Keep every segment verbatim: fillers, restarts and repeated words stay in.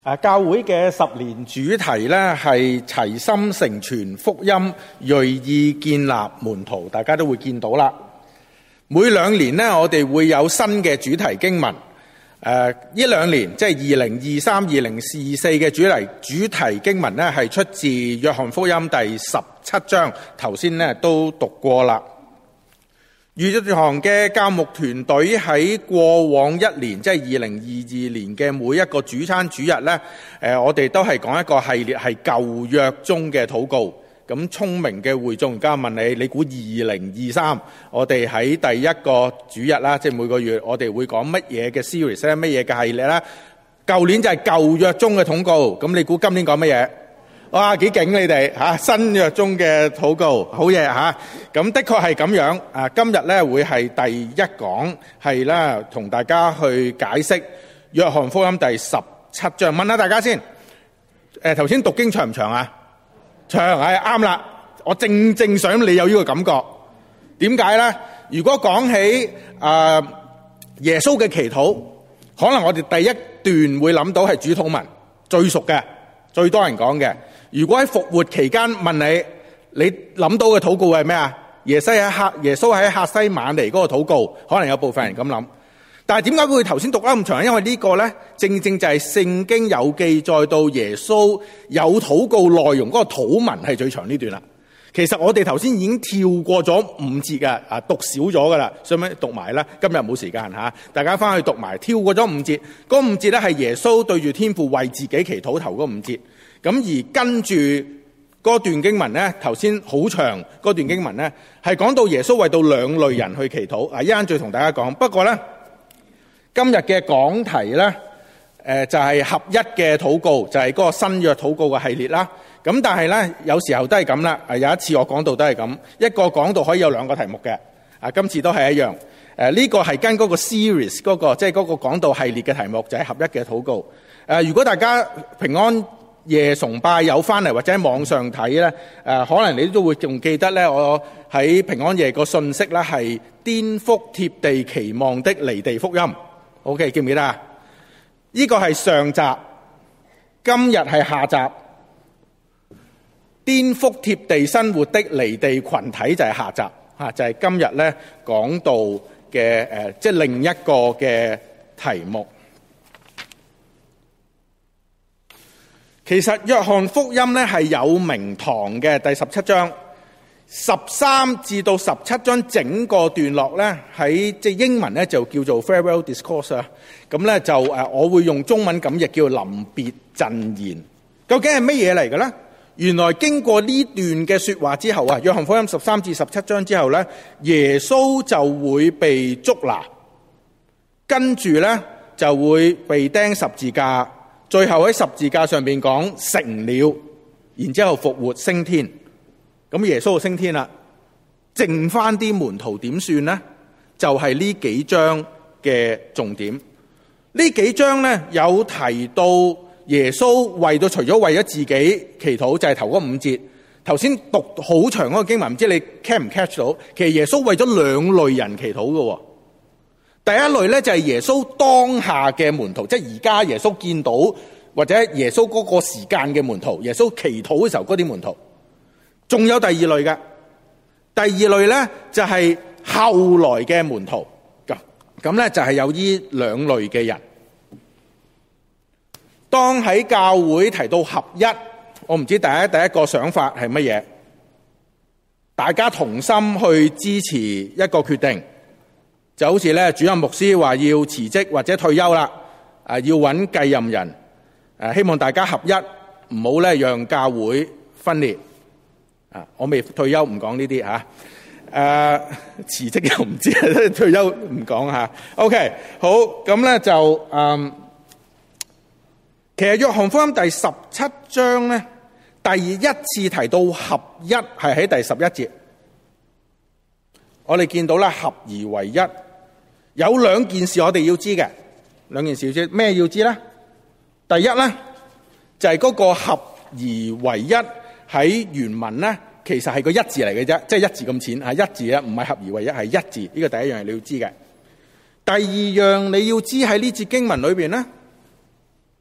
啊，教會嘅十年主題咧係齊心成全福音，銳意建立門徒，大家都會見到啦。每兩年呢，我哋會有新嘅主題經文。誒、呃，呢兩年即係二零二三、二零二四嘅主題主題經文呢，係出自約翰福音第十七章。頭先呢都讀過啦。粵語堂嘅教牧團隊喺過往一年，即係二零二二年嘅每一個主餐主日呢，誒，我哋都係講一個系列係舊約中嘅禱告。咁聰明嘅會眾而家問你，你估二零二三我哋喺第一個主日啦，即係每個月我哋會講乜嘢嘅 series 咧，乜嘢嘅系列咧？舊年就係舊約中嘅禱告，咁你估今年講乜嘢？哇，幾勁你哋嚇！新約中嘅禱告，好嘢嚇！咁的確係咁樣啊！今日咧會係第一講，係啦，同大家去解釋約翰福音第十七章。問下大家先，誒頭先讀經長唔長啊？長，係啱啦！我正正想你有呢個感覺。點解咧？如果講起啊、呃、耶穌嘅祈禱，可能我哋第一段會諗到係主禱文，最熟嘅，最多人講嘅。如果喺復活期間問你，你諗到嘅禱告係咩啊？耶西喺客耶穌喺客西馬尼嗰個禱告，可能有部分人咁諗。但係點解會頭先讀得咁長？因為呢個咧，正正就係聖經有記載到耶穌有禱告內容嗰個禱文係最長呢段啦。其實我哋頭先已經跳過咗五節嘅，啊讀少咗噶啦，所以讀埋啦。今日冇時間吓，大家翻去讀埋，跳過咗五節。嗰五節咧係耶穌對住天父為自己祈禱頭嗰五節。咁而跟住嗰段經文咧，頭先好長嗰段經文咧，係講到耶穌為到兩類人去祈禱。啊，一陣再同大家講。不過咧，今日嘅講題咧，誒就係合一嘅禱告，就係嗰個新約禱告嘅系列啦。咁但係咧，有時候都係咁啦。誒有一次我講到都係咁，一個講到可以有兩個題目嘅。啊，今次都係一樣。誒呢個係跟嗰個 series 嗰個，即係嗰個講道系列嘅題目，就係合一嘅禱告。誒，如果大家平安夜崇拜有翻嚟或者喺網上睇咧，誒可能你都會仲記得咧，我喺平安夜個信息咧係顛覆貼地期望的離地福音。OK， 記唔記得啊？呢個係上集，今日係下集。顛覆貼地生活的離地群體就係下集，吓就係今日咧講到嘅誒，即係另一個嘅題目。其實約翰福音咧係有名堂嘅，第十七章十三至到十七章整個段落咧喺即係英文咧就叫做 farewell discourse 啊，咁咧就誒我會用中文咁譯叫臨別贈言。究竟係乜嘢嚟嘅咧？原來經過呢段嘅說話之後啊，約翰福音十三至十七章之後咧，耶穌就會被捉拿，跟住咧就會被釘十字架，最後喺十字架上邊講成了，然之後復活升天。咁耶穌就升天啦，剩翻啲門徒點算呢？就係、是、呢幾章嘅重點。呢幾章咧有提到耶穌為到除咗為咗自己祈禱，就係頭嗰五節。頭先讀好長嗰個經文，唔知你 catch 唔 catch 到？其實耶穌為咗兩類人祈禱嘅。第一類咧就係耶穌當下嘅門徒，即係而家耶穌見到或者耶穌嗰個時間嘅門徒，耶穌祈禱嘅時候嗰啲門徒。仲有第二類嘅，第二類咧就係後來嘅門徒。咁咁咧就係有呢兩類嘅人。當喺教會提到合一，我唔知大家第一個想法係乜嘢？大家同心去支持一個決定，就好似咧主任牧師話要辭職或者退休啦，啊要揾繼任人，誒希望大家合一，唔好咧讓教會分裂。啊，我未退休唔講呢啲吓，誒辭職又唔知，退休唔講吓。OK， 好，咁咧就嗯。其實約翰福音第十七章咧，第一次提到合一係喺第十一節。我哋見到啦，合而為一，有兩件事我哋要知嘅，兩件事要知咩？要知咧？第一咧就係、是、嗰個合而為一喺原文咧，其實係個一字嚟嘅啫，即係一字咁淺吓，一字啊，唔係合而為一，係一字。呢個第一樣係你要知嘅。第二樣你要知喺呢節經文裏邊咧。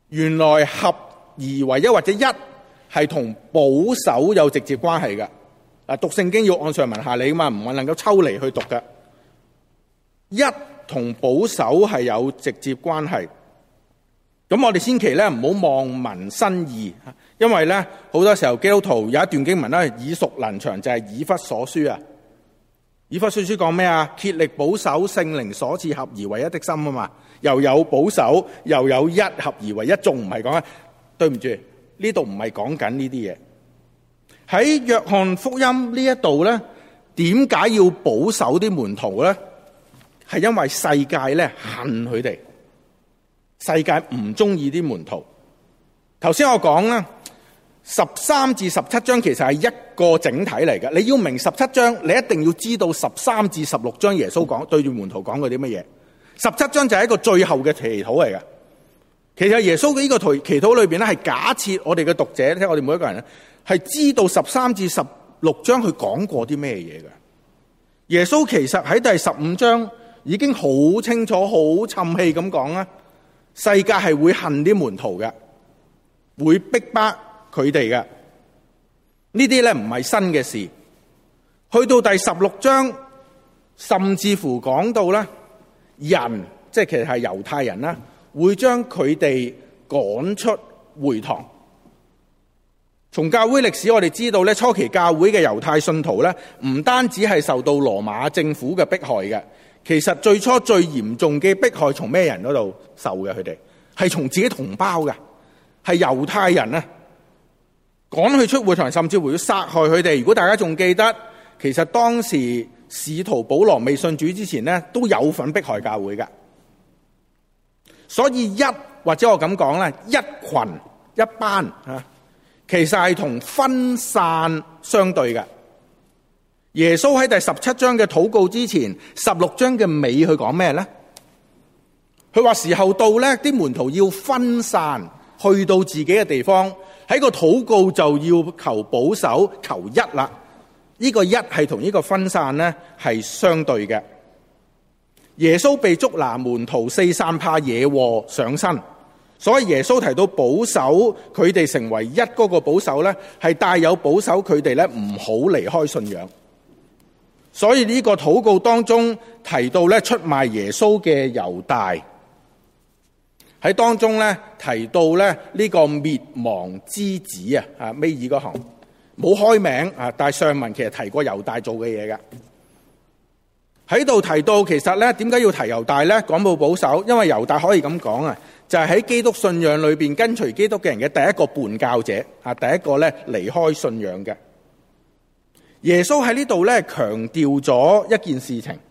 原來合而為一或者一係同保守有直接關係嘅。啊，讀聖經要按上文下理嘛，唔係能夠抽離去讀嘅。一同保守係有直接關係。咁我哋千祈咧唔好望文生義，因為咧好多時候基督徒有一段經文咧耳熟能詳，就係以弗所書啊。以弗所書講咩啊？竭力保守聖靈所賜合而為一的心啊嘛，又有保守，又有一合而為一，仲唔係講啊？對唔住，呢度唔係講緊呢啲嘢。喺約翰福音呢一度咧，點解要保守啲門徒咧？係因為世界咧恨佢哋。世界唔中意啲門徒。頭先我講啦，十三至十七章其實係一個整體嚟嘅。你要明十七章，你一定要知道十三至十六章耶穌講對住門徒講過啲乜嘢。十七章就係一個最後嘅祈禱嚟嘅。其實耶穌嘅呢個祈禱裏邊咧，係假設我哋嘅讀者，即係我哋每一個人咧，係知道十三至十六章佢講過啲咩嘢嘅。耶穌其實喺第十五章已經好清楚、好沉氣咁講啦。世界係會恨啲門徒嘅，會逼迫佢哋嘅。呢啲咧唔係新嘅事。去到第十六章，甚至乎講到咧，人即係其實係猶太人啦，會將佢哋趕出會堂。從教會歷史我哋知道咧，初期教會嘅猶太信徒咧，唔單止係受到羅馬政府嘅迫害嘅。其實最初最嚴重嘅迫害從咩人嗰度受嘅？佢哋係從自己同胞嘅，係猶太人啊，趕去出會堂，甚至乎要殺害佢哋。如果大家仲記得，其實當時使徒保羅未信主之前咧，都有份迫害教會嘅。所以一或者我咁講咧，一群一班啊，其實係同分散相對嘅。耶穌喺第十七章嘅禱告之前，十六章嘅尾佢講咩咧？佢話時候到咧，啲門徒要分散去到自己嘅地方，喺個禱告就要求保守，求一啦。呢個一係同呢個分散咧係相對嘅。耶穌被捉拿，門徒四散怕惹禍上身，所以耶穌提到保守佢哋成為一嗰個保守咧，係帶有保守佢哋咧唔好離開信仰。所以呢個禱告當中提到咧出賣耶穌嘅猶大，喺當中咧提到咧呢個滅亡之子啊，啊尾二嗰行冇開名啊，但係上文其實提過猶大做嘅嘢嘅。喺度提到其實咧點解要提猶大咧？講到保守，因為猶大可以咁講啊，就係喺基督信仰裏邊跟隨基督嘅人嘅第一個叛教者啊，第一個咧離開信仰嘅。耶穌喺呢度咧強調咗一件事情，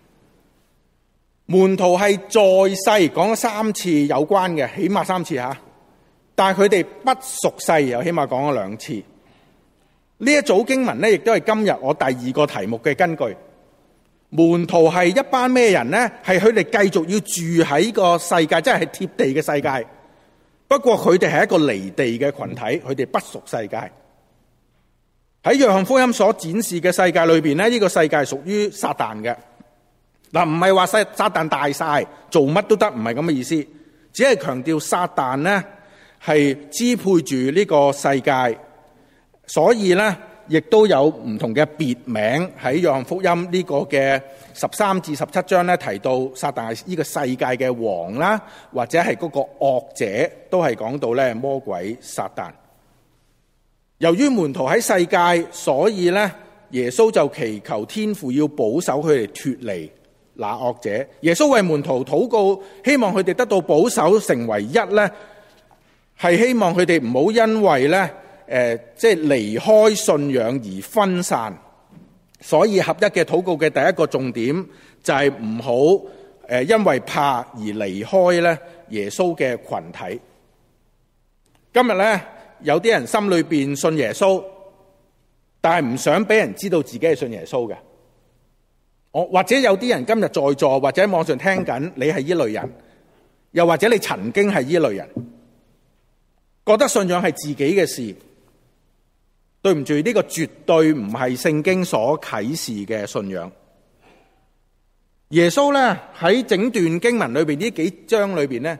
門徒係在世講咗三次有關嘅，起碼三次吓，但係佢哋不屬世，又起碼講咗兩次。呢一組經文咧，亦都係今日我第二個題目嘅根據。門徒係一班咩人咧？係佢哋繼續要住喺個世界，即係係貼地嘅世界。不過佢哋係一個離地嘅群體，佢哋不屬世界。喺約翰福音所展示嘅世界裏邊咧，呢個世界係屬於撒旦嘅。嗱，唔係話撒撒旦大晒，做乜都得，唔係咁嘅意思，只係強調撒旦咧係支配住呢個世界，所以咧亦都有唔同嘅別名喺約翰福音呢個嘅十三至十七章咧提到撒旦係呢個世界嘅王啦，或者係嗰個惡者，都係講到咧魔鬼撒旦。由於門徒喺世界，所以咧耶穌就祈求天父要保守佢哋脫離那惡者。耶穌為門徒禱告，希望佢哋得到保守成為一咧，係希望佢哋唔好因為咧誒即係離開信仰而分散。所以合一嘅禱告嘅第一個重點就係唔好誒因為怕而離開咧耶穌嘅群體。今日咧。有啲人心裏邊信耶穌，但係唔想俾人知道自己係信耶穌嘅。我或者有啲人今日在座或者喺網上聽緊，你係呢類人，又或者你曾經係呢類人，覺得信仰係自己嘅事。對唔住，呢個絕對唔係聖經所啟示嘅信仰。耶穌咧喺整段經文裏邊呢幾章裏邊咧，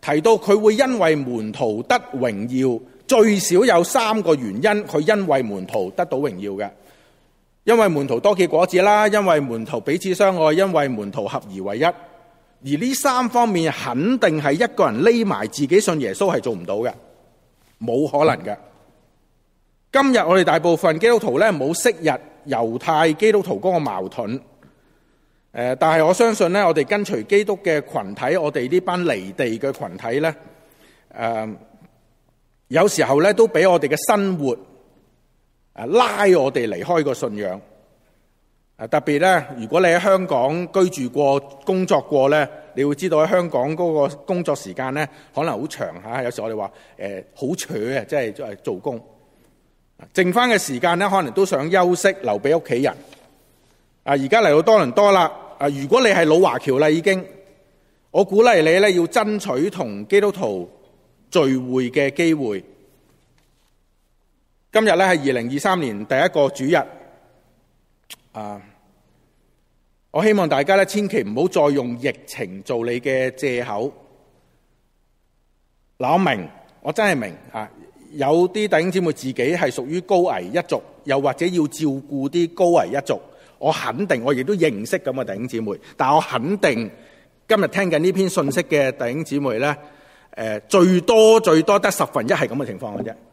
提到佢會因為門徒得榮耀，最少有三個原因，佢因為門徒得到榮耀嘅。因為門徒多結果子啦，因為門徒彼此相愛，因為門徒合而為一。而呢三方面肯定係一個人匿埋自己信耶穌係做唔到嘅，冇可能嘅。今日我哋大部分基督徒咧冇昔日猶太基督徒嗰個矛盾。誒，但係我相信咧，我哋跟隨基督嘅群體，我哋呢班離地嘅群體咧，誒、呃，有時候咧都俾我哋嘅生活誒拉我哋離開個信仰。誒，特別咧，如果你喺香港居住過、工作過咧，你會知道喺香港嗰個工作時間咧，可能好長吓。有時我哋話誒好扯啊，即係即係做工，剩翻嘅時間咧，可能都想休息，留俾屋企人。啊！而家嚟到多倫多啦。啊！如果你係老華僑啦，已經，我鼓勵你咧要爭取同基督徒聚會嘅機會。今日咧係二零二三年第一個主日。啊！我希望大家咧千祈唔好再用疫情做你嘅借口。嗱，我明，我真係明啊！有啲弟兄姊妹自己係屬於高危一族，又或者要照顧啲高危一族。我肯定，我亦都認識咁嘅弟兄姊妹，但我肯定今日聽緊呢篇信息嘅弟兄姊妹咧，誒最多最多得十分一係咁嘅情況嘅啫。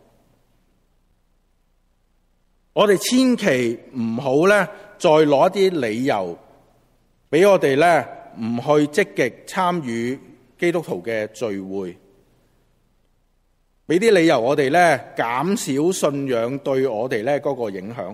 我哋千祈唔好咧，再攞啲理由俾我哋咧唔去積極參與基督徒嘅聚會，俾啲理由我哋咧減少信仰對我哋咧嗰個影響。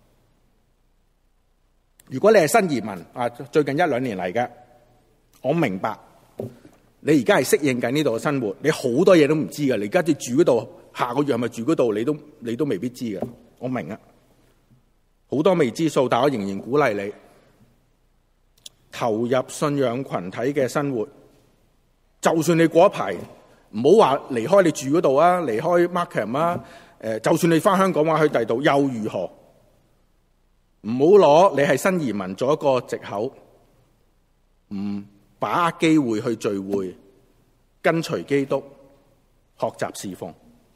如果你係新移民啊，最近一兩年嚟嘅，我明白你而家係適應緊呢度嘅生活，你好多嘢都唔知㗎。你而家住嗰度，下個月係咪住嗰度，你都你都未必知㗎。我明啊，好多未知數，但我仍然鼓勵你投入信仰群體嘅生活。就算你過一排，唔好話離開你住嗰度啊，離開 Markham 啊，誒，就算你翻香港話去第度又如何？唔好攞你係新移民做一個藉口，唔把握機會去聚會，跟隨基督，學習侍奉。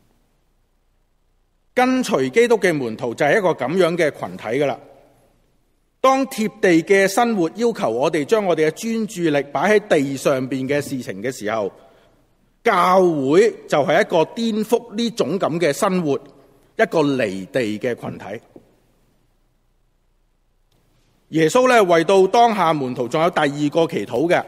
跟隨基督嘅門徒就係一個咁樣嘅群體噶啦。當貼地嘅生活要求我哋將我哋嘅專注力擺喺地上邊嘅事情嘅時候，教會就係一個顛覆呢種咁嘅生活，一個離地嘅群體。耶穌咧為到當下門徒仲有第二個祈禱嘅，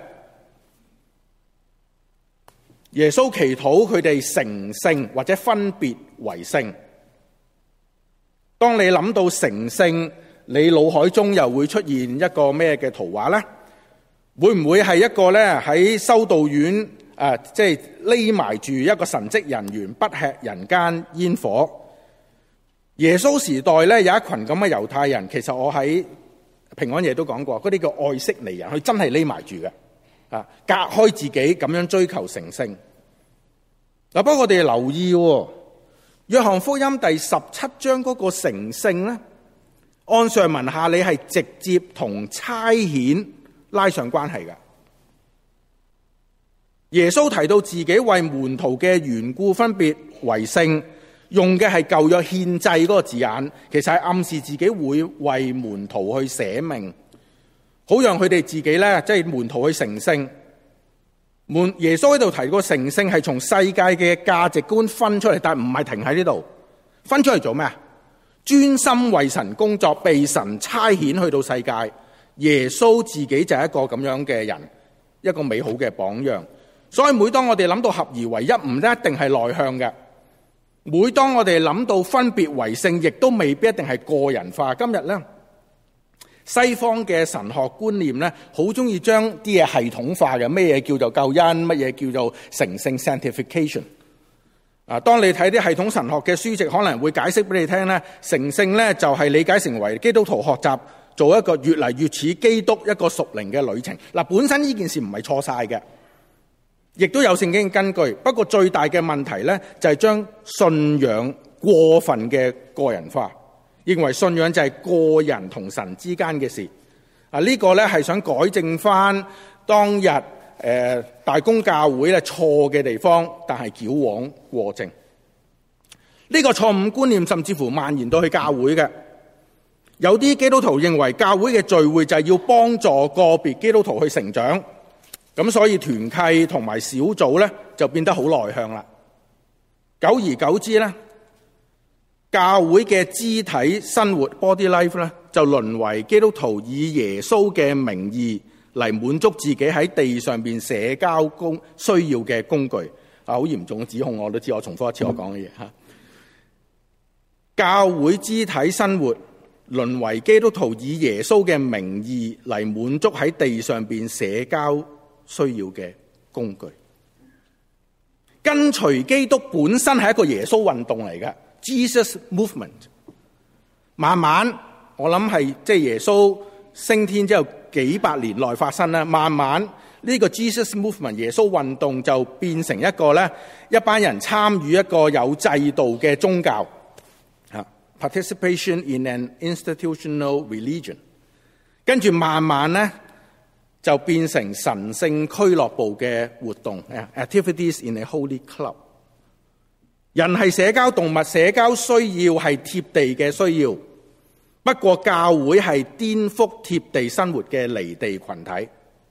耶穌祈禱佢哋成聖或者分別為聖。當你諗到成聖，你腦海中又會出現一個咩嘅圖畫呢？會唔會係一個咧喺修道院誒，即係匿埋住一個神職人員，不吃人間煙火？耶穌時代咧有一群咁嘅猶太人，其實我喺平安夜都講過，嗰啲叫愛色尼人，佢真係匿埋住嘅，啊，隔開自己咁樣追求成聖。嗱，不過我哋留意喎，約翰福音第十七章嗰個成聖咧，按上文下理係直接同差遣拉上關係嘅。耶穌提到自己為門徒嘅緣故分別為聖，用嘅係舊約獻祭嗰個字眼，其實係暗示自己會為門徒去捨命，好讓佢哋自己咧，即係門徒去成聖。門耶穌喺度提過成聖係從世界嘅價值觀分出嚟，但唔係停喺呢度。分出嚟做咩啊？專心為神工作，被神差遣去到世界。耶穌自己就係一個咁樣嘅人，一個美好嘅榜樣。所以每當我哋諗到合而為一，唔一定係內向嘅。每當我哋諗到分別為聖，亦都未必一定係個人化。今日咧，西方嘅神學觀念咧，好中意將啲嘢系統化嘅，咩嘢叫做救恩，乜嘢叫做成聖 sanctification。啊，當你睇啲系統神學嘅書籍，可能會解釋俾你聽咧，成聖咧就係理解成為基督徒學習做一個越嚟越似基督一個屬靈嘅旅程。嗱，本身呢件事唔係錯晒嘅。亦都有聖經根據，不過最大嘅問題咧就係將信仰過分嘅個人化，認為信仰就係個人同神之間嘅事。啊，呢個咧係想改正翻當日誒誒大公教會咧錯嘅地方，但係矯枉過正。呢個錯誤觀念甚至乎蔓延到去教會嘅。有啲基督徒認為教會嘅聚會就係要幫助個別基督徒去成長，咁所以團契同埋小組咧就變得好內向啦。久而久之咧，教會嘅肢體生活 body life 咧就淪為基督徒以耶穌嘅名義嚟滿足自己喺地上邊社交工需要嘅工具。啊，好嚴重嘅指控，我都知，我重複一次我講嘅嘢吓。教會肢體生活淪為基督徒以耶穌嘅名義嚟滿足喺地上邊社交需要嘅工具。跟隨基督本身係一個耶穌運動嚟嘅 ，Jesus Movement。慢慢我諗係即係耶穌升天之後幾百年內發生啦。慢慢呢個 Jesus Movement 耶穌運動就變成一個咧一班人參與一個有制度嘅宗教。Participation in an institutional religion， 跟住慢慢咧就變成神聖俱樂部嘅活動 ，activities in a holy club。人係社交動物，社交需要係貼地嘅需要，不過教會係顛覆貼地生活嘅離地群體。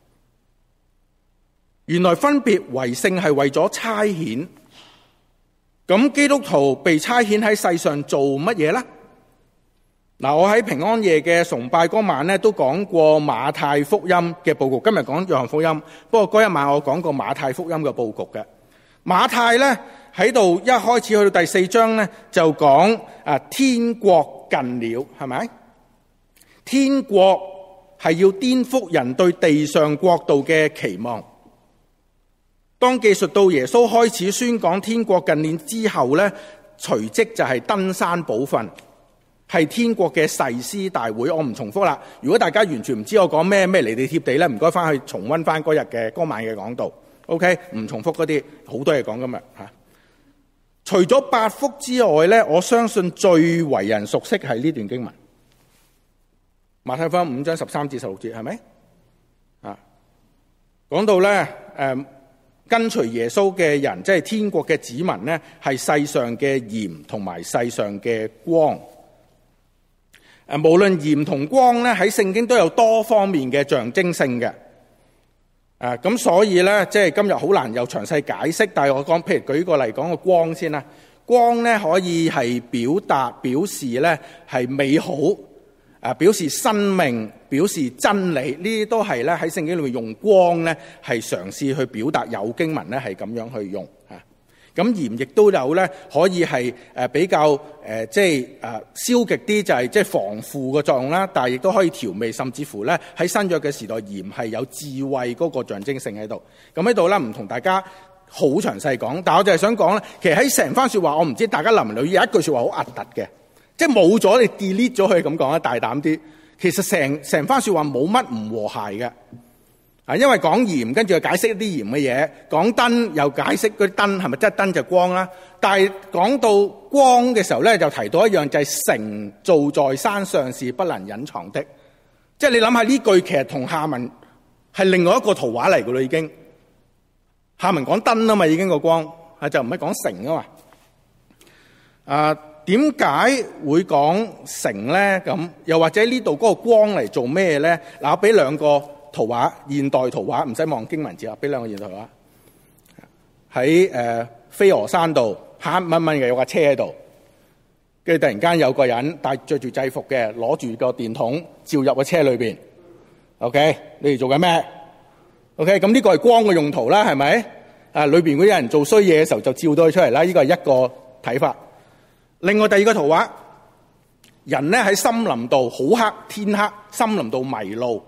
原來分別為聖係為咗差遣。咁基督徒被差遣喺世上做乜嘢呢？嗱，我喺平安夜嘅崇拜嗰晚咧都講過馬太福音嘅佈局，今日講約翰福音。不過嗰一晚我講過馬太福音嘅佈局嘅。馬太咧喺度一開始去到第四章咧就講啊天國近了，係咪？天國係要顛覆人對地上國度嘅期望。當記述到耶穌開始宣講天國近了之後咧，隨即就係登山寶訓，係天國嘅誓師大會。我唔重複啦。如果大家完全唔知我講咩咩離地貼地咧，唔該翻去重溫翻嗰日嘅嗰晚嘅講道。OK， 唔重複嗰啲，好多嘢講今日吓。除咗八福之外咧，我相信最為人熟悉係呢段經文，馬太福音五章十三至十六節，係咪？啊，講到咧誒。呃跟隨耶穌嘅人，即係天國嘅子民咧，係世上嘅鹽同埋世上嘅光。誒，無論鹽同光咧，喺聖經都有多方面嘅象徵性嘅。誒，咁所以咧，即係今日好難有詳細解釋。但係我講，譬如舉個例講個光先啦。光咧可以係表達、表示咧係美好。誒，表示生命、表示真理，呢啲都係咧喺聖經裏面用光咧，係嘗試去表達。有經文咧係咁樣去用嚇。咁鹽亦都有咧，可以係誒比較誒即係誒消極啲，就係即係防腐嘅作用啦。但係亦都可以調味，甚至乎咧喺新約嘅時代，鹽係有智慧嗰個象徵性喺度。咁喺度咧唔同大家好詳細講，但係我就係想講咧，其實喺成番説話，我唔知大家留唔留意有一句説話好核突嘅。即係冇咗，你 delete 咗佢咁講啊，大膽啲。其實成成番説話冇乜唔和諧嘅，啊，因為講鹽，跟住又解釋一啲鹽嘅嘢；講燈又解釋嗰啲燈係咪真係燈就光啦。但係講到光嘅時候咧，就提到一樣就係城造在山上是不能隱藏的。即係你諗下呢句其實同下文係另外一個圖畫嚟㗎啦，已經。下文講燈啊嘛，已經個光係就唔係講城啊嘛。啊。點解會講城咧？咁又或者呢度嗰個光嚟做咩咧？嗱，我俾兩個圖畫，現代圖畫，唔使望經文字啊，俾兩個現代圖畫。喺誒飛鵝山度，黑掹掹嘅有架車喺度，跟住突然間有個人戴著住制服嘅，攞住個電筒照入個車裏邊。OK，你哋做緊咩 ？OK，咁呢個係光嘅用途啦，係咪？啊，裏邊嗰啲人做衰嘢嘅時候就照到佢出嚟啦。呢個係一個睇法。另外第二個圖畫，人咧喺森林度好黑，天黑，森林度迷路，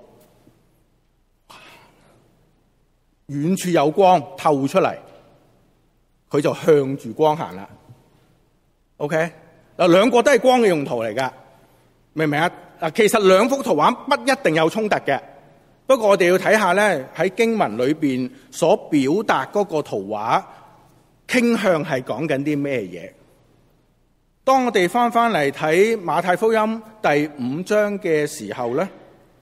遠處有光透出嚟，佢就向住光行啦。OK，嗱，兩個都係光嘅用途嚟噶，明唔明啊？嗱，其實兩幅圖畫不一定有衝突嘅，不過我哋要睇下咧喺經文裏邊所表達嗰個圖畫傾向係講緊啲咩嘢。當我哋翻翻嚟睇馬太福音第五章嘅時候咧，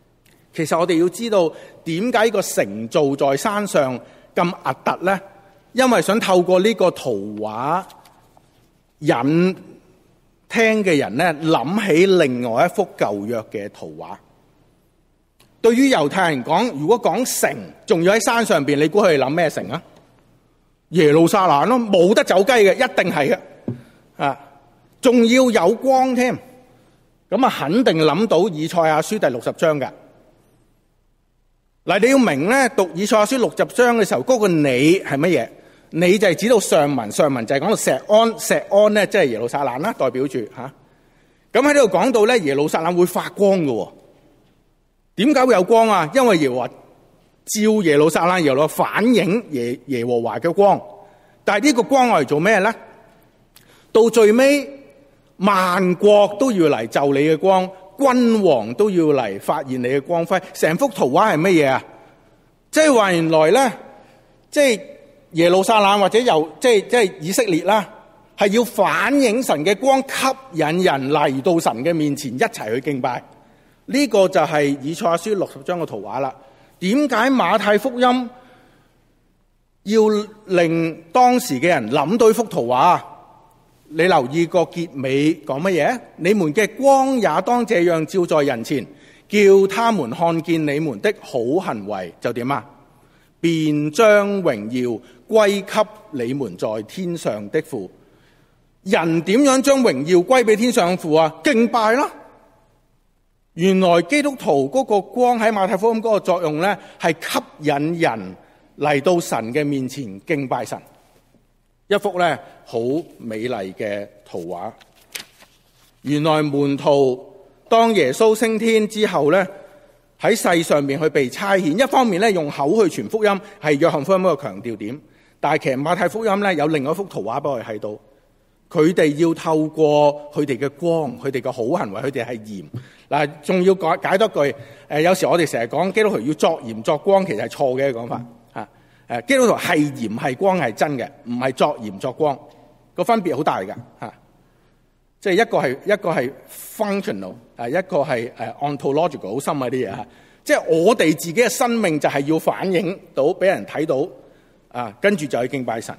其實我哋要知道點解個城造在山上咁核突咧？因為想透過呢個圖畫引聽嘅人咧諗起另外一幅舊約嘅圖畫。對於猶太人講，如果講城，仲要喺山上邊，你估佢哋諗咩城啊？耶路撒冷咯，冇得走雞嘅，一定係嘅啊！仲要有光添，咁啊肯定諗到以賽亞書第六十章嘅。嗱，你要明咧，讀以賽亞書六十章嘅時候，嗰、那個你係乜嘢？你就係指到上文，上文就係講到錫安，錫安咧即係耶路撒冷啦，代表住吓。咁喺呢度講到咧，耶路撒冷會發光嘅。點解會有光啊？因為耶和華照耶路撒冷，耶路反映耶耶和華嘅光。但係呢個光我嚟做咩咧？到最尾，萬國都要嚟就你嘅光，君王都要嚟發現你嘅光輝。成幅圖畫係乜嘢啊？即係話原來咧，即係耶路撒冷或者又即係即係以色列啦，係要反映神嘅光，吸引人嚟到神嘅面前一齊去敬拜。呢個就係以賽亞書六十章嘅圖畫啦。點解馬太福音要令當時嘅人諗到呢幅圖畫？你留意個結尾講乜嘢？你們嘅光也當這樣照在人前，叫他們看見你們的好行為，就點啊？便將榮耀歸給你們在天上的父。人點樣將榮耀歸俾天上父啊？敬拜啦！原來基督徒嗰個光喺馬太福音嗰個作用咧，係吸引人嚟到神嘅面前敬拜神。一幅咧好美麗嘅圖畫。原來門徒當耶穌升天之後咧，喺世上面去被差遣，一方面咧用口去傳福音，係約翰福音一個強調點。但係其實馬太福音咧有另外一幅圖畫俾我哋睇到。佢哋要透過佢哋嘅光，佢哋嘅好行為，佢哋係鹽。嗱，仲要解解多句。誒，有時我哋成日講基督徒要作鹽作光，其實係錯嘅講法嚇。誒，基督徒係鹽係光係真嘅，唔係作鹽作光，個分別好大㗎嚇。即係一個係一個係 functional，誒一個係誒 ontological 好深嗰啲嘢嚇。即係我哋自己嘅生命就係要反映到俾人睇到啊，跟住就去敬拜神。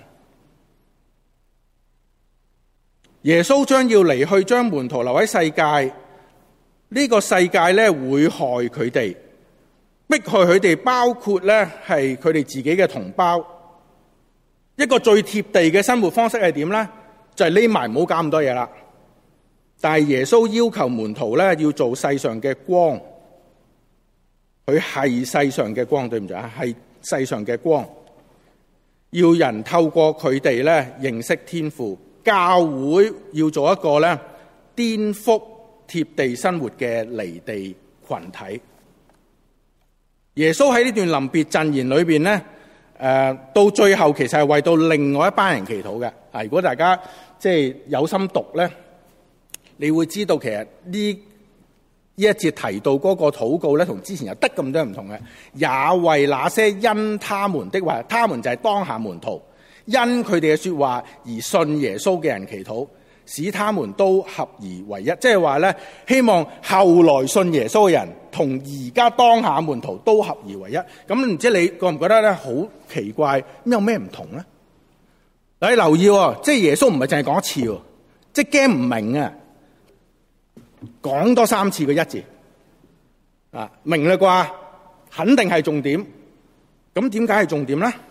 耶穌將要離去，將門徒留喺世界。呢個世界咧會害佢哋，迫害佢哋，包括咧係佢哋自己嘅同胞。一個最貼地嘅生活方式係點咧？就係匿埋，唔好搞咁多嘢啦。但係耶穌要求門徒咧要做世上嘅光，佢係世上嘅光，對唔住啊，係世上嘅光，要人透過佢哋咧認識天父。教會要做一個咧顛覆貼地生活嘅離地群體。耶穌喺呢段臨別贈言裏邊咧，誒到最後其實係為到另外一班人祈禱嘅。啊，如果大家即係有心讀咧，你會知道其實呢呢一節提到嗰個禱告咧，同之前有得咁多唔同嘅。也為那些因他們的話，他們就係當下門徒。因佢哋嘅說話而信耶穌嘅人祈禱，使他們都合而為一。即係話咧，希望後來信耶穌嘅人同而家當下門徒都合而為一。咁唔知你覺唔覺得咧好奇怪？咁有咩唔同咧？你留意喎，即係耶穌唔係淨係講一次，即係驚唔明啊，講多三次個一字啊，明啦啩？肯定係重點。咁點解係重點咧？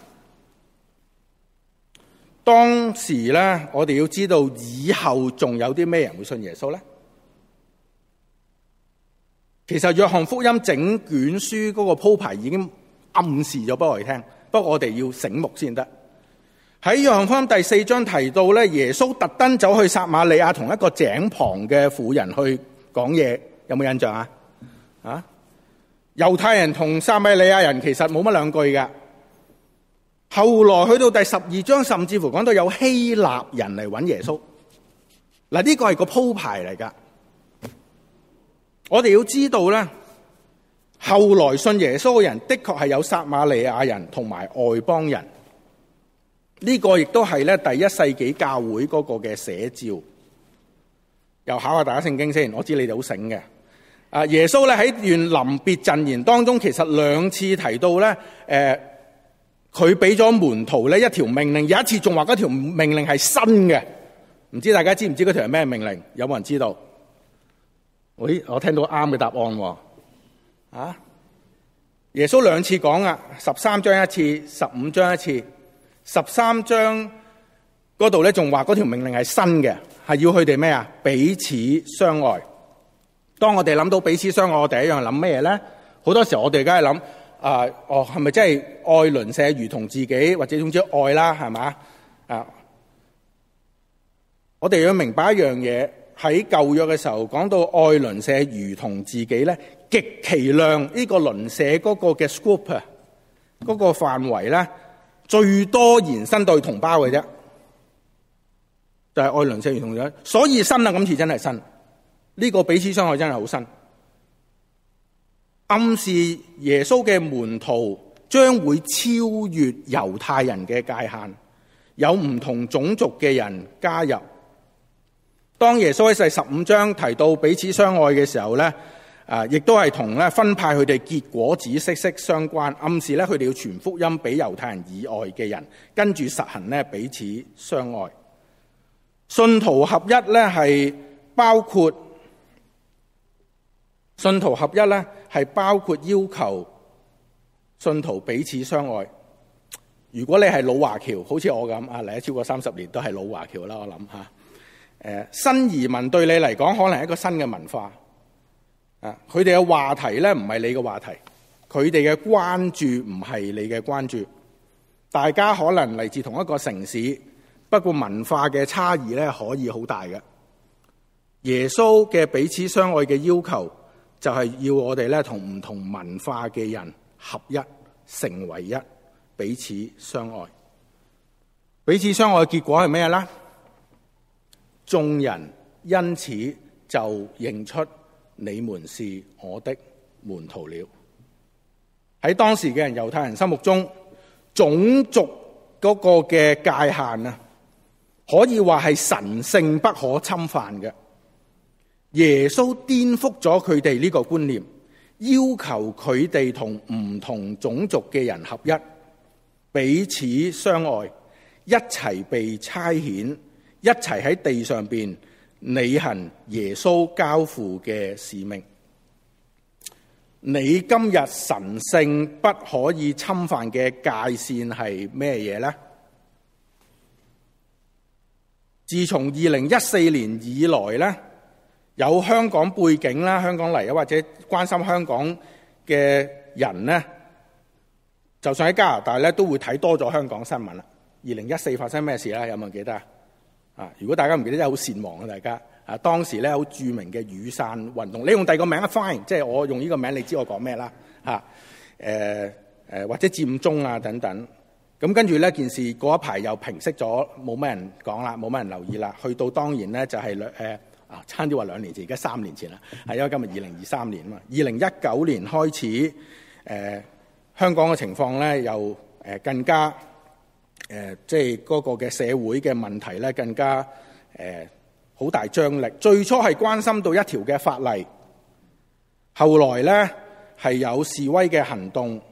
當時咧，我哋要知道以後仲有啲咩人會信耶穌咧？其實約翰福音整卷書嗰個鋪排已經暗示咗俾我哋聽，不過我哋要醒目先得。喺約翰福音第四章提到咧，耶穌特登走去撒瑪利亞同一個井旁嘅婦人去講嘢，有冇印象啊？啊，猶太人同撒瑪利亞人其實冇乜兩句嘅。後來去到第十二章，甚至乎講到有希臘人嚟揾耶穌。嗱，呢個係個鋪排嚟噶。我哋要知道咧，後來信耶穌嘅人的確係有撒瑪利亞人同埋外邦人。呢個亦都係咧第一世紀教會嗰個嘅寫照。又考下大家聖經先，我知你哋好醒嘅。 啊，耶穌咧喺段臨別贈言當中，其實兩次提到咧，誒、呃，佢俾咗門徒咧一條命令，有一次仲話嗰條命令係新嘅，唔知大家知唔知嗰條係咩命令？有冇人知道？喂，我聽到啱嘅答案喎，啊，耶穌兩次講啊，十三章一次，十五章一次，十三章嗰度咧仲話嗰條命令係新嘅，係要佢哋咩啊？彼此相愛。當我哋諗到彼此相愛，我第一樣諗咩嘢咧？好多時候我哋梗係諗啊，哦，係咪真係愛鄰舍如同自己，或者總之愛啦，係嘛？啊，我哋要明白一樣嘢，喺舊約嘅時候講到愛鄰舍如同自己咧，極其量呢個鄰舍嗰個嘅 scope 啊，嗰個範圍咧，最多延伸到同胞嘅啫，就係愛鄰舍如同自己。所以新啊，今次真係新。呢個彼此相愛真係好新，暗示耶穌嘅門徒將會超越猶太人嘅界限，有唔同種族嘅人加入。當耶穌喺第十五章提到彼此相愛嘅時候咧，啊，亦都係同咧分派佢哋結果子息息相關，暗示咧佢哋要傳福音俾猶太人以外嘅人，跟住實行咧彼此相愛。信徒合一咧係包括。信徒合一咧，係包括要求信徒彼此相愛。如果你係老華僑，好似我咁啊，嚟咗超過三十年都係老華僑啦，我諗吓。誒，新移民對你嚟講可能係一個新嘅文化啊，佢哋嘅話題咧唔係你嘅話題，佢哋嘅關注唔係你嘅關注。大家可能嚟自同一個城市，不過文化嘅差異咧可以好大嘅。耶穌嘅彼此相愛嘅要求，就係要我哋咧同唔同文化嘅人合一，成為一，彼此相愛。彼此相愛嘅結果係咩咧？眾人因此就認出你們是我的門徒了。喺當時嘅人，猶太人心目中，種族嗰個嘅界限啊，可以話係神聖不可侵犯嘅。耶穌顛覆咗佢哋呢個觀念，要求佢哋同唔同種族嘅人合一，彼此相愛，一齊被差遣，一齊喺地上邊履行耶穌交付嘅使命。你今日神聖不可以侵犯嘅界線係咩嘢呢？自從二零一四年以來呢，有香港背景啦，香港嚟啊，或者關心香港嘅人呢，就算喺加拿大咧，都會睇多咗香港新聞啦。二零一四發生咩事咧？有冇人記得啊？啊，如果大家唔記得，真係好善忘啊！大家啊，當時咧好著名嘅雨傘運動，你用第二個名啊 fine， 即係我用呢個名，你知我講咩啦？嚇，誒誒或者佔中啊等等。咁跟住呢件事過一排又平息咗，冇乜人講啦，冇乜人留意啦。去到當然咧就係兩誒。啊，差啲話兩年前，而家三年前啦，係因為今日二零二三年啊嘛。二零一九年開始，誒、呃、香港嘅情況咧，又誒更加誒，即係嗰個嘅社會嘅問題咧，更加誒好、呃、大張力。最初係關心到一條嘅法例，後來咧係有示威嘅行動，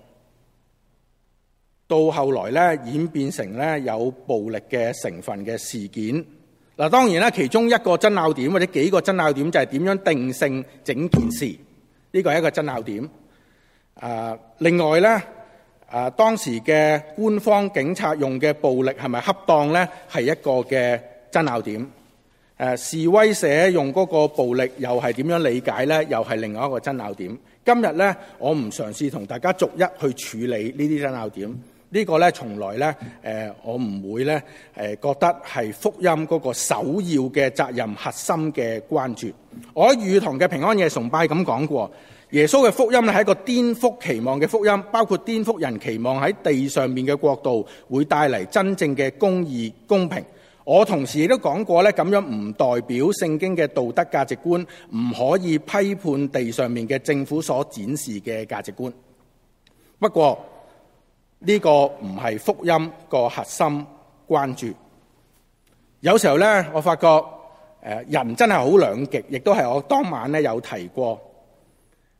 到後來咧演變成咧有暴力嘅成分嘅事件。嗱，當然啦，其中一個爭拗點或者幾個爭拗點就係點樣定性整件事，呢個係一個爭拗點。啊，另外咧，啊當時嘅官方警察用嘅暴力係咪恰當咧，係一個嘅爭拗點。誒，示威者用嗰個暴力又係點樣理解咧，又係另外一個爭拗點。今日咧，我唔嘗試同大家逐一去處理呢啲爭拗點。呢個咧，從來咧，誒，我唔會咧，誒，覺得係福音嗰個首要嘅責任、核心嘅關注。我喺雨堂嘅平安夜崇拜咁講過，耶穌嘅福音咧係一個顛覆期望嘅福音，包括顛覆人期望喺地上面嘅國度會帶嚟真正嘅公義、公平。我同時亦都講過咧，咁樣唔代表聖經嘅道德價值觀唔可以批判地上面嘅政府所展示嘅價值觀。不過，呢個唔係福音個核心關注。有時候咧，我發覺誒人真係好兩極，亦都係我當晚咧有提過。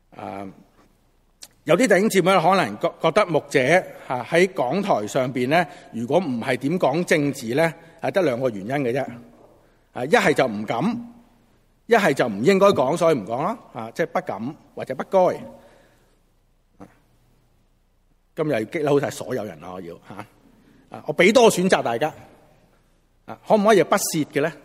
啊，有啲弟兄姊妹可能覺覺得牧者嚇喺講台上邊咧，如果唔係點講政治咧，係得兩個原因嘅啫。啊，一係就唔敢，一係就唔應該講，所以唔講咯。啊，即係不敢或者不該。今日激嬲晒所有人啦！我要嚇啊！我俾多選擇大家啊，可唔可以不屑嘅咧？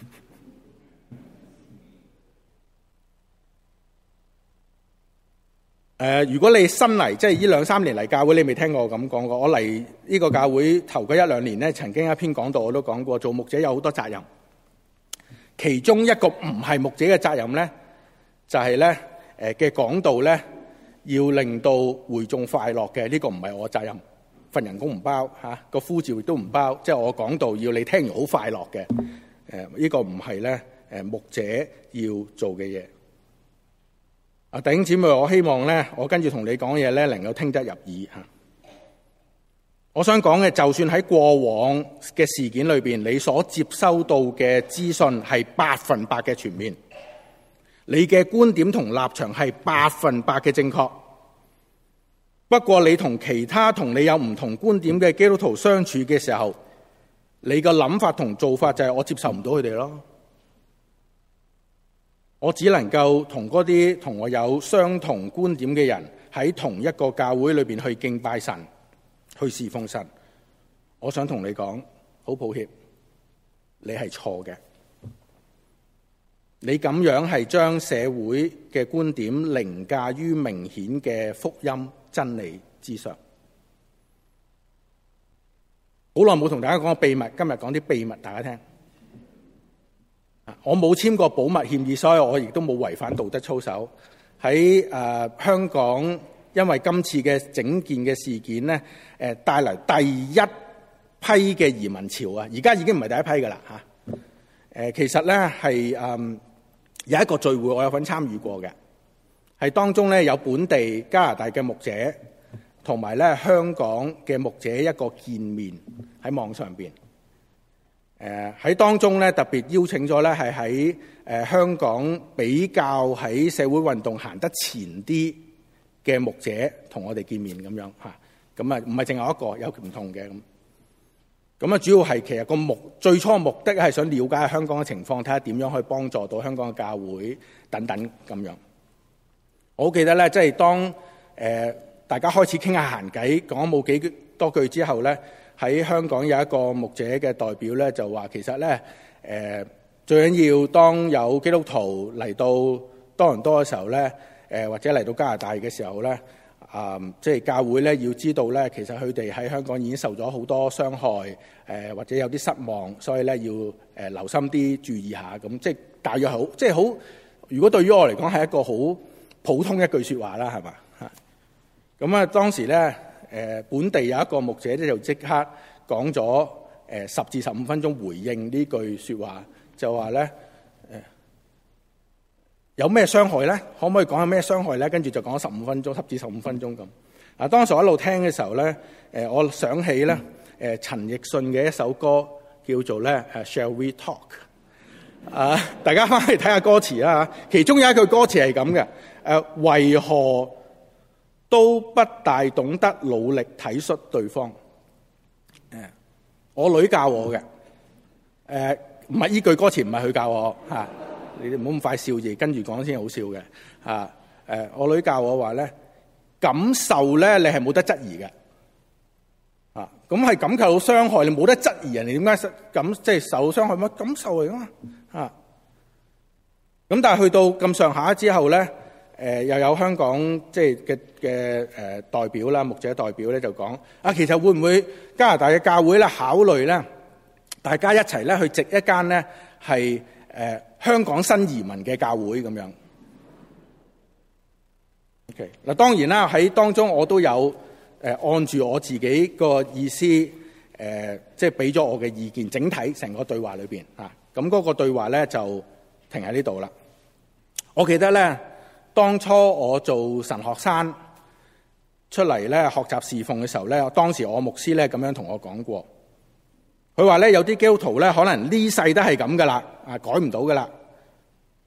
誒，如果你新嚟，即係呢兩三年嚟教會，你未聽過我咁講過。我嚟呢個教會頭嗰一兩年咧，曾經一篇講道我都講過，做牧者有好多責任。其中一個唔係牧者嘅責任咧，就係咧誒嘅講道咧，要令到會眾快樂嘅。呢個唔係我責任，份人工唔包嚇，個呼召亦都唔包。即係我講道要你聽完好快樂嘅。誒，呢個唔係咧誒牧者要做嘅嘢。啊，弟兄姊妹，我希望咧，我跟住同你講嘢咧，能夠聽得入耳嚇。我想講嘅，就算喺過往嘅事件裏邊，你所接收到嘅資訊係百分百嘅全面，你嘅觀點同立場係百分百嘅正確。不過你同其他同你有唔同觀點嘅基督徒相處嘅時候，你個諗法同做法就係我接受唔到佢哋咯。我只能夠同嗰啲同我有相同觀點嘅人喺同一個教會裏邊去敬拜神，去侍奉神。我想同你講，好抱歉，你係錯嘅。你咁樣係將社會嘅觀點凌駕於明顯嘅福音真理之上。好耐冇同大家講個秘密，今日講啲秘密大家聽。我冇簽過保密協議，所以我亦都冇違反道德操守。喺誒、呃、香港，因為今次嘅整件嘅事件咧，誒帶嚟第一批嘅移民潮啊！而家已經唔係第一批噶啦嚇。誒、呃、其實咧係誒有一個聚會，我有份參與過嘅，係當中咧有本地加拿大嘅牧者同埋咧香港嘅牧者一個見面喺網上邊。誒喺當中咧，特別邀請咗咧，係喺誒香港比較喺社會運動行得前啲嘅牧者同我哋見面咁樣嚇，咁啊唔係淨係一個，有唔同嘅咁。咁啊主要係其實個目最初目的係想了解香港嘅情況，睇下點樣可以幫助到香港嘅教會等等咁樣。我好記得咧，即係當誒、呃、大家開始傾下閒偈，講冇幾多句之後咧。喺香港有一個牧者嘅代表咧，就話其實咧，誒、呃、最緊要當有基督徒嚟到多倫多嘅時候咧，誒、呃、或者嚟到加拿大嘅時候咧，啊、呃，即係教會咧要知道咧，其實佢哋喺香港已經受咗好多傷害，誒、呃、或者有啲失望，所以咧要誒、呃、留心啲注意下，咁即係大約好，即係好。如果對於我嚟講係一個好普通一句説話啦，係嘛嚇？咁啊當時咧。誒本地有一個牧者咧，就即刻講咗誒十至十五分鐘回應呢句説話，就話咧誒有咩傷害咧？可唔可以講下咩傷害咧？跟住就講咗十五分鐘，十至十五分鐘咁。啊，當時我一路聽嘅時候咧，誒我想起咧誒陳奕迅嘅一首歌叫做咧誒 Shall We Talk 啊，大家翻去睇下歌詞啦嚇。其中有一句歌詞係咁嘅，誒為何都不大懂得努力體恤對方。誒，我女教我嘅，誒唔係依句歌詞唔係佢教我嚇、啊，你哋唔好咁快笑住，跟住講先好笑嘅嚇。誒、啊，我女教我話咧，感受咧你係冇得質疑嘅，啊，咁係感受到傷害，你冇得質疑人哋點解咁即係受傷害乜感受嚟噶嘛啊？咁但係去到咁上下之後咧。誒、呃、又有香港即係嘅嘅誒代表啦，牧者代表咧就講啊，其實會唔會加拿大嘅教會咧考慮咧，大家一齊咧去植一間咧係誒香港新移民嘅教會咁樣。OK 嗱，當然啦，喺當中我都有誒、呃、按住我自己個意思誒，即係俾咗我嘅意見，整體成個對話裏邊啊，咁嗰個對話咧就停喺呢度啦。我記得咧。當初我做神學生出嚟咧學習侍奉嘅時候咧，當時我牧師咧咁樣同我講過，佢話咧有啲基督徒咧可能呢世都係咁噶啦，啊改唔到噶啦，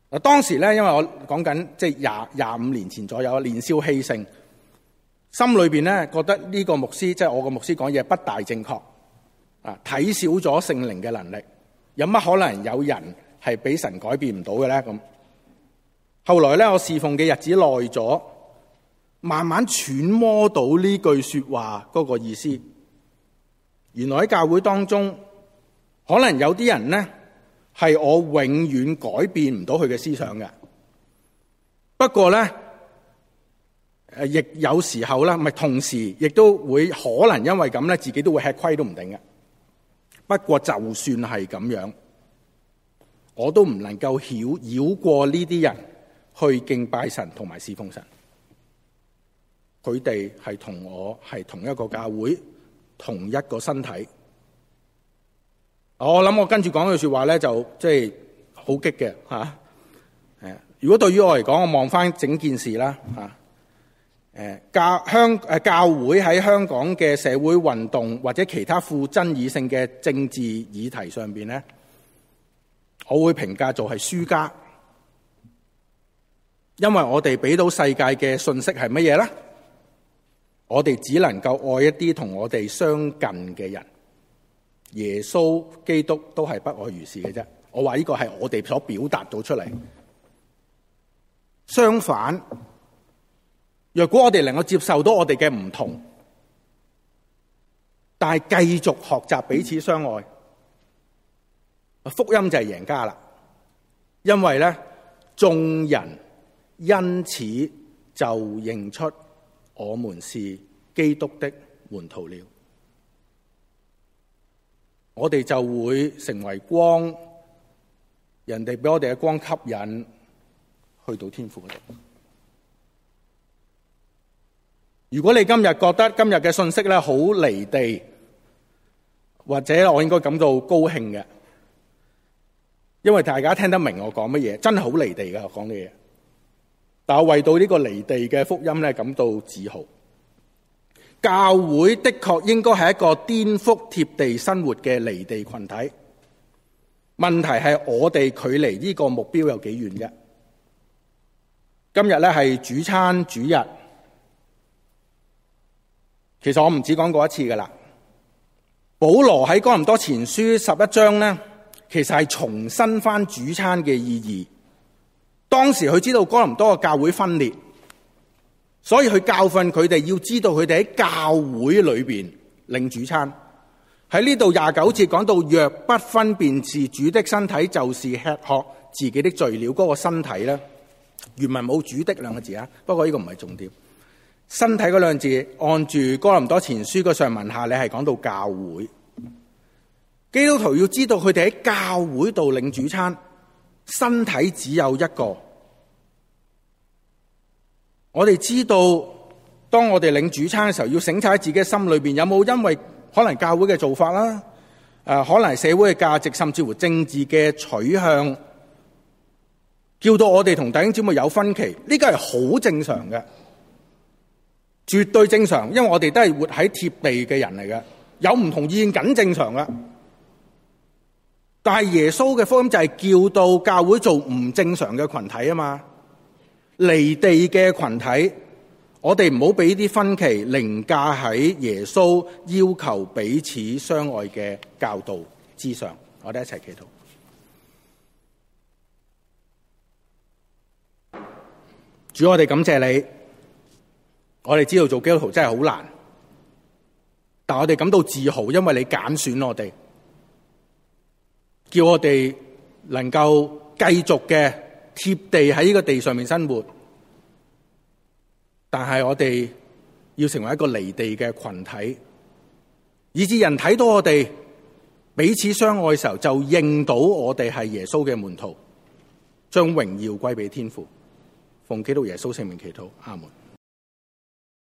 嗱，當時咧，因為我講緊即係廿廿五年前左右，年少氣盛，心裏邊咧覺得呢個牧師，即係我個牧師講嘢不大正確，啊，睇少咗聖靈嘅能力，有乜可能有人係俾神改變唔到嘅咧？咁後來咧，我侍奉嘅日子耐咗，慢慢揣摩到呢句說話嗰個意思。原來喺教會當中，可能有啲人咧係我永遠改變唔到佢嘅思想嘅。不過咧，誒亦有時候咧，咪同時亦都會可能因為咁咧，自己都會吃虧都唔定嘅。不過就算係咁樣，我都唔能夠繞繞過呢啲人去敬拜神同埋侍奉神。佢哋係同我係同一個教會，同一個身體。我諗我跟住講句說話咧，就即係好激嘅吓。誒，如果對於我嚟講，我望翻整件事啦吓。誒，教香誒教會喺香港嘅社會運動或者其他富爭議性嘅政治議題上邊咧，我會評價做係輸家，因為我哋俾到世界嘅信息係乜嘢咧？我哋只能夠愛一啲同我哋相近嘅人。耶穌基督都係不外如是嘅啫。我話呢個係我哋所表達到出嚟。相反，若果我哋能夠接受到我哋嘅唔同，但係繼續學習彼此相愛，福音就係贏家啦。因為咧，眾人因此就認出我們是基督的門徒了。我哋就會成為光，人哋俾我哋嘅光吸引，去到天父嗰度。如果你今日覺得今日嘅信息咧好離地，或者我應該感到高興嘅，因為大家聽得明我講乜嘢，真係好離地㗎我講嘅嘢。但我為到呢個離地嘅福音咧感到自豪。教會的確應該係一個顛覆貼地生活嘅離地群體。問題係我哋距離呢個目標有幾遠啫？今日咧係主餐主日，其實我唔止講過一次噶啦。保羅喺哥林多前書十一章咧，其實係重申翻主餐嘅意義。當時佢知道哥林多嘅教會分裂，所以佢教訓佢哋，要知道佢哋喺教會裏邊領主餐。喺呢度廿九節講到，若不分辨是主的身體，就是吃喝自己的罪了。嗰個身體咧，原文冇主的兩個字啊，不過呢個唔係重點。身體嗰兩字按住哥林多前書個上文下理係講到教會。基督徒要知道佢哋喺教會度領主餐，身體只有一個。我哋知道，當我哋領主餐嘅時候，要省察喺自己嘅心裏邊，有冇因為可能教會嘅做法啦，誒，可能社會嘅價值，甚至乎政治嘅取向，叫到我哋同弟兄姊妹有分歧。呢個係好正常嘅，絕對正常，因為我哋都係活喺貼地嘅人嚟嘅，有唔同意見緊正常嘅。但係耶穌嘅福音就係叫到教會做唔正常嘅群體啊嘛。離地嘅群體，我哋唔好俾啲分歧凌駕喺耶穌要求彼此相愛嘅教導之上。我哋一齊祈禱。主，我哋感謝你。我哋知道做基督徒真係好難，但我哋感到自豪，因為你揀選我哋，叫我哋能夠繼續嘅貼地喺呢個地上面生活，但係我哋要成為一個離地嘅群體，以致人睇到我哋彼此相愛嘅時候，就認到我哋係耶穌嘅門徒，將榮耀歸俾天父。奉基督耶穌聖名祈禱，阿門。